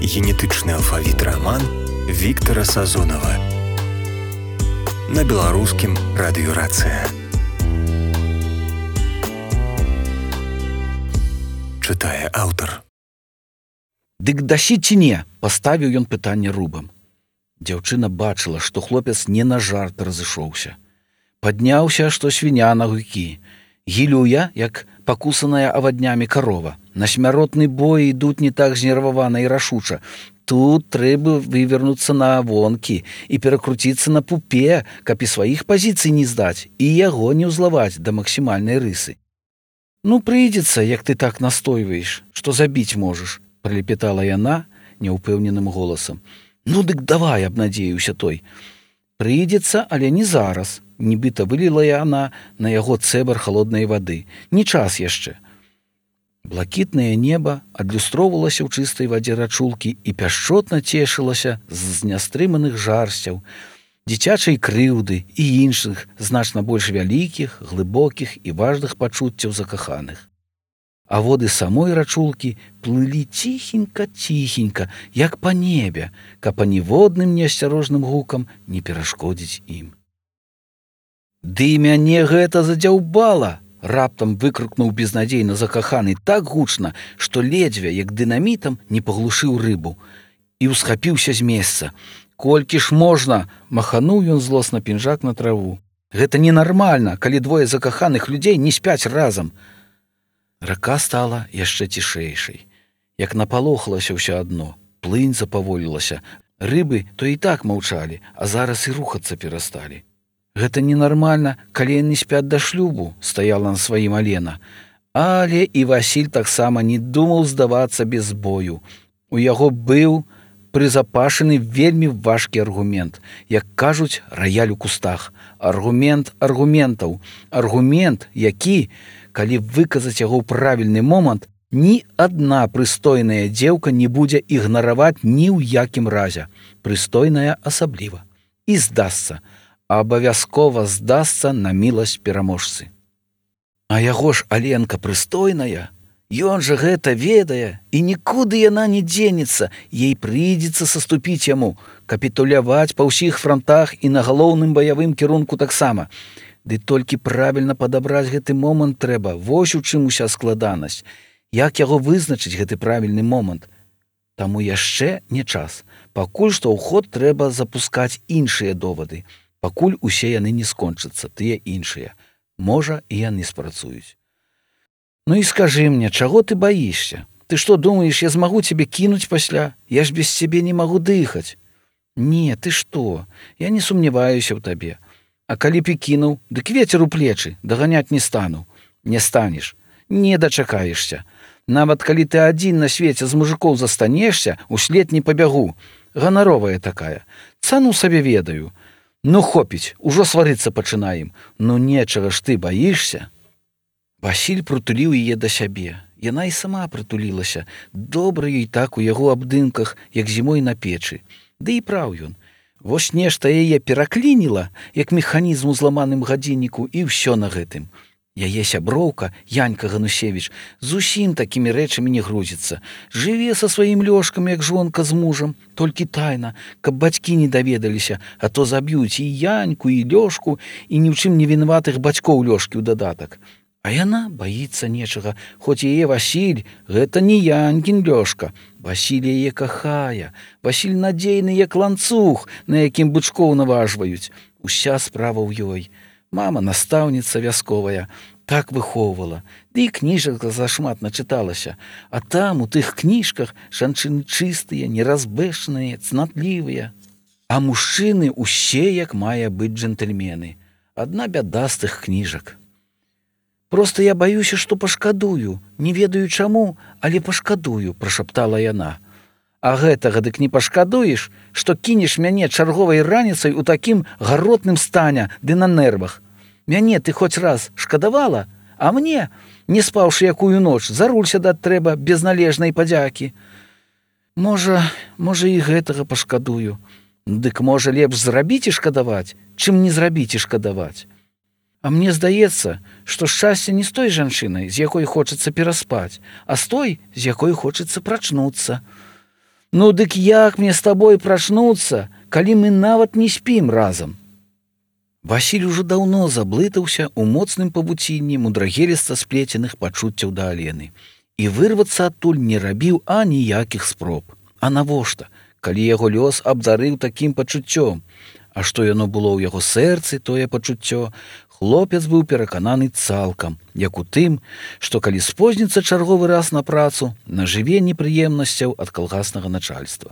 Генетычны алфавіт раман Віктара Сазонава на беларускім радыёрацыя. Чытае аўтар. Дык дасі ці не? Паставіў ён пытанне рубам. Дзяўчына бачыла, што хлопец не на жарт разышоўся. Падняўся, што свіня на гукі. Гілюя, як пакусаная аваднямі карова. На смяротны бой ідуць не так знервавана і рашуча. Тут трэба вывернуцца на вонкі і перакруціцца на пупе, каб і сваіх пазіцый не здаць, і яго не ўзлаваць да максімальнай рысы. «Ну, прыйдзецца, як ты так настойваеш, што забіць можаш», — пралепетала яна няўпэўненым голасам. «Ну, дык давай», — абнадзеіўся той. «Прыйдзецца, але не зараз», — нібыта выліла яна на яго цэбар халоднай вады. «Не час яшчэ». Блакітнае неба адлюстроўвалася ў чыстай вадзе рачулкі і пяшчотна цешылася з нястрыманых жарсцяў, дзіцячай крыўды і іншых, значна больш вялікіх, глыбокіх і важных пачуццяў закаханых. А воды самой рачулкі плылі ціхенька-ціхенька, як па небе, каб аніводным неасцярожным гукам не перашкодзіць ім. «Ды мяне гэта задзяўбала!» — раптам выкрыкнуў безнадзейна закаханы так гучна, што ледзьве, як дынамітам, не паглушыў рыбу, і ўсхапіўся з месца. «Колькі ж можна?» — махануў ён злосна пінжак на траву. «Гэта ненармальна, калі двое закаханых людзей не спяць разам». Рака стала яшчэ цішэйшай. Як напалохалася ўсё адно, плынь запаволілася. Рыбы то і так маўчалі, а зараз і рухацца перасталі. «Гэта ненармальна, калі яны спяць да шлюбу», — стаяла на сваім Алена. Але і Васіль таксама не думаў здавацца без бою. У яго быў прызапашаны вельмі важкі аргумент. Як кажуць, раяль у кустах. Аргумент аргументаў. Аргумент, які, калі выказаць яго ў правільны момант, ні адна прыстойная дзеўка не будзе ігнараваць ні ў якім разе. Прыстойная асабліва. І здасца. Абавязкова здасца на міласць пераможцы. А яго ж Аленка прыстойная, ён жа гэта ведае, і нікуды яна не дзенецца, ей прыйдзецца саступіць яму, капітуляваць па ўсіх франтах і на галоўным баявым кірунку таксама. Ды толькі правільна падабраць гэты момант трэба, вось у чым уся складанасць. Як яго вызначыць, гэты правільны момант? Таму яшчэ не час. Пакуль што ў ход трэба запускаць іншыя довады. Пакуль усе яны не скончацца, тыя іншыя. Можа, і яны спрацуюць. «Ну і скажы мне, чаго ты баішся? Ты што думаеш, я змагу цябе кінуць пасля? Я ж без цябе не магу дыхаць». «Не, ты што? Я не сумняваюся ў табе. А калі б і кінуў, дык вецер у плечы, даганяць не стану». «Не станеш, не дачакаешся. Нават калі ты адзін на свеце з мужикоў застанешся, услед не пабягу. Ганаровая такая. Цану сабе ведаю. Ну, хопіць, ужо сварыцца пачынаем. Ну, нечага ж ты баішся». Васіль прытуліў яе да сябе. Яна і сама прытулілася. Добра ёй так у яго абдымках, як зімой на печы. Ды і праў ён. Вось нешта яе пераклініла, як механізм у зламаным гадзінніку, і ўсё на гэтым. Яе сяброўка, Янька Ганусевіч, зусім такімі рэчамі не грузіцца. Жыве са сваім Лёшкам, як жонка з мужам, толькі тайна, каб бацькі не даведаліся, а то заб'юць і Яньку, і Лёшку, і ні ў чым не вінаватых бацькоў Лёшкі ў дадатак. А яна баіцца нечага, хоць яе Васіль — гэта не Янькін Лёшка. Васіль яе кахае, Васіль надзейны, як ланцуг, на якім бычкоў наважваюць. Уся справа ў ёй. Мама настаўніца вясковая, так выхоўвала, ды і кніжак зашмат начыталася. А там, у тых кніжках, жанчыны чыстыя, неразбэшныя, цнатлівыя. А мужчыны усе, як мае быць джентльмены. Адна бяда з тых кніжак. «Проста я баюся, што пашкадую. Не ведаю чаму, але пашкадую», — прашаптала яна. «А гэтага дык не пашкадуеш, што кінеш мяне чарговай раніцай у такім гаротным стане ды на нервах? Мяне ты хоць раз шкадавала, а мне, не спаўшы якую ноч, за руль сядаць трэба без належнай падзякі. Можа, і гэтага пашкадую. Дык можа лепш зрабіць і шкадаваць, чым не зрабіць і шкадаваць. А мне здаецца, што шчасце не з той жанчынай, з якой хочацца пераспаць, а з той, з якой хочацца прачнуцца. Ну, дык як мне з табой прачнуцца, калі мы нават не спім разам? Васіль ужо даўно заблытаўся ў моцным павуцінні мудрагеліста сплеценых пачуццяў да Алены і вырвацца адтуль не рабіў аніякіх спроб. А навошта, калі яго лёс абдарыў такім пачуццём? А што яно было ў яго сэрцы, тое пачуццё, хлопец быў перакананы цалкам, як у тым, што калі спозніцца чарговы раз на працу, нажыве непрыемнасцяў ад калгаснага начальства.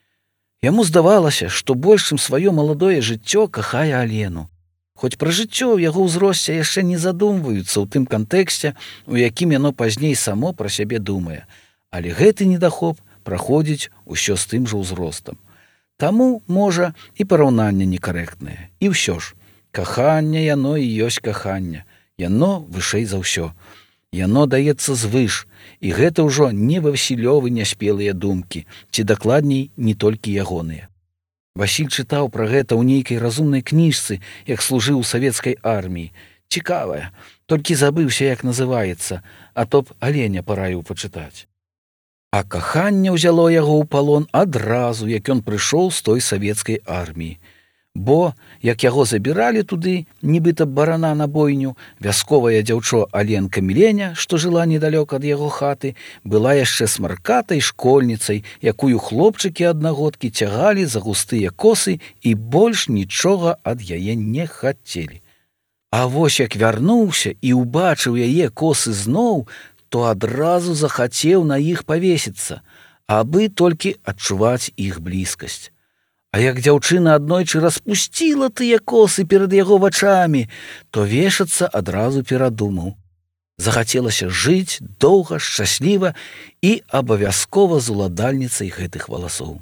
Яму здавалася, што больш чым сваё маладое жыццё кахае Алену. Хоць пра жыццё ў яго ўзросце яшчэ не задумваюцца ў тым кантэксце, у якім яно пазней само пра сябе думае. Але гэты недахоп праходзіць усё з тым жа ўзростам. Таму, можа, і параўнанне некарэктнае. І ўсё ж, каханне яно і ёсць каханне. Яно вышэй за ўсё. Яно даецца звыш, і гэта ўжо не Васілёвы няспелыя думкі, ці дакладней, не толькі ягоныя. Васіль чытаў пра гэта ў нейкай разумнай кніжцы, як служыў у савецкай арміі. Цікавая, толькі забыўся, як называецца, а то б Аленя параіў пачытаць. А каханне ўзяло яго ў палон адразу, як ён прыйшоў з той савецкай арміі. Бо, як яго забіралі туды, нібыта барана на бойню, вясковая дзяўчо Аленка Міленя, што жыла недалёк ад яго хаты, была яшчэ смаркатай школьніцай, якую хлопчыкі аднагодкі цягалі за густыя косы і больш нічога ад яе не хацелі. А вось як вярнуўся і ўбачыў яе косы зноў, то адразу захацеў на іх павесіцца, абы толькі адчуваць іх блізкасць. А як дзяўчына аднойчы распусціла тыя косы перад яго вачамі, то вешацца адразу перадумаў. Захацелася жыць доўга, шчасліва і абавязкова з уладальніцай гэтых валасоў.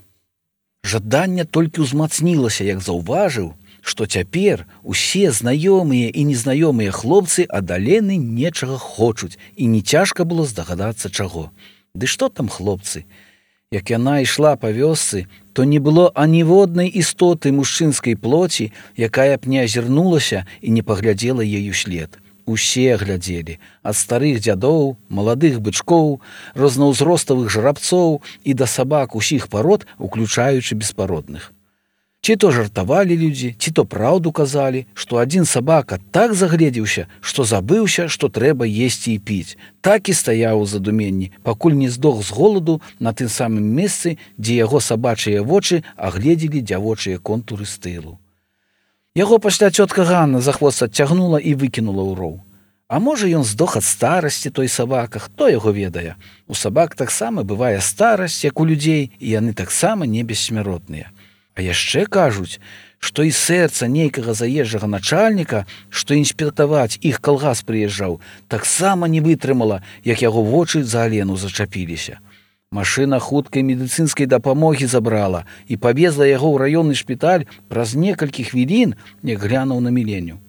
Жаданне толькі ўзмацнілася, як заўважыў, што цяпер усе знаёмыя і незнаёмыя хлопцы ад Алены нечага хочуць, і не цяжка было здагадацца чаго. Ды што там хлопцы? Як яна ішла па вёсцы, то не было аніводнай істоты мужчынскай плоці, якая б не азірнулася і не паглядзела ёй услед. Усе глядзелі, ад старых дзядоў, маладых бычкоў, рознаўзроставых жарабцоў і да сабак усіх парод, уключаючы беспародных. Ці то жартавалі людзі, ці то праўду казалі, што адзін сабака так загледзеўся, што забыўся, што трэба есці і піць. Так і стаяў у задуменні, пакуль не здох з голаду на тым самым месцы, дзе яго сабачыя вочы агледзелі дзявочыя контуры з тылу. Яго пасля цётка Ганна за хвост адцягнула і выкінула ў роў. А можа, ён здох ад старасці той сабака, хто яго ведае. У сабак таксама бывае старасць, як у людзей, і яны таксама не бессмяротныя. А яшчэ кажуць, што і сэрца нейкага заезджага начальніка, што інспектаваць іх калгас прыязджаў, таксама не вытрымала, як яго вочы за Алену зачапіліся. Машына хуткай медыцынскай дапамогі забрала і павезла яго ў раённы шпіталь праз некалькі хвілін, як глянуў на Міленю.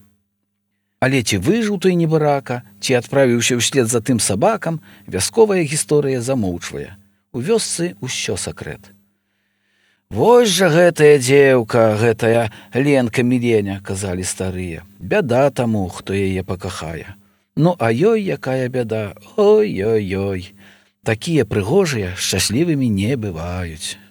Але ці выжыў той небарака, ці адправіўся ўслед за тым сабакам, вясковая гісторыя замоўчвае. У вёсцы ўсё сакрэт. «Вось жа гэтая дзеўка, гэтая Ленка Міленя», – казалі старыя. «Бяда таму, хто яе пакахае. Ну, а ёй якая бяда, ой-ой-ой. Такія прыгожыя шчаслівымі не бываюць».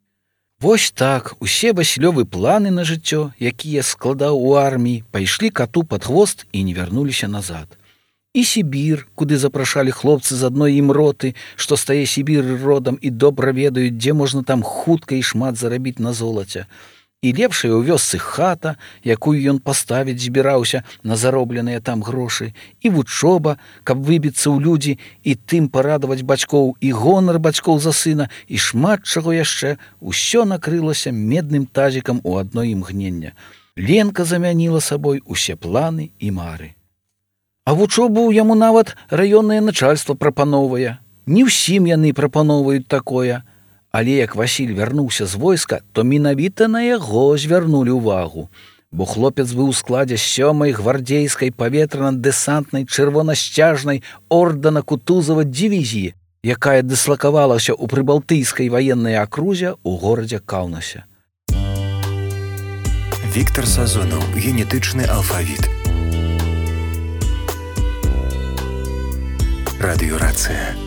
Вось так усе Васілёвы планы на жыццё, якія складаў у арміі, пайшлі кату пад хвост і не вярнуліся назад. І Сібір, куды запрашалі хлопцы з адной ім роты, што стае Сібіры родам і добра ведаюць, дзе можна там хутка і шмат зарабіць на золаце. І лепшая ў вёсцы хата, якую ён паставіць збіраўся на заробленыя там грошы, і вучоба, каб выбіцца ў людзі і тым парадаваць бацькоў, і гонар бацькоў за сына, і шмат чаго яшчэ, усё накрылася медным тазікам у адно імгнення. Ленка замяніла сабой усе планы і мары. А вучобу яму нават раённае начальства прапаноўвае. Не ўсім яны прапаноўваюць такое. Але як Васіль вярнуўся з войска, то менавіта на яго звярнулі ўвагу. Бо хлопец быў у складзе 7-й гвардзейскай паветрана-дэсантнай чырвонасцяжнай ордэна Кутузава дывізіі, якая дыслакавалася ў прыбалтыйскай ваеннай акрузе ў горадзе Каўнасе. Віктар Сазонаў. Генетычны алфавіт. Радыёрацыя.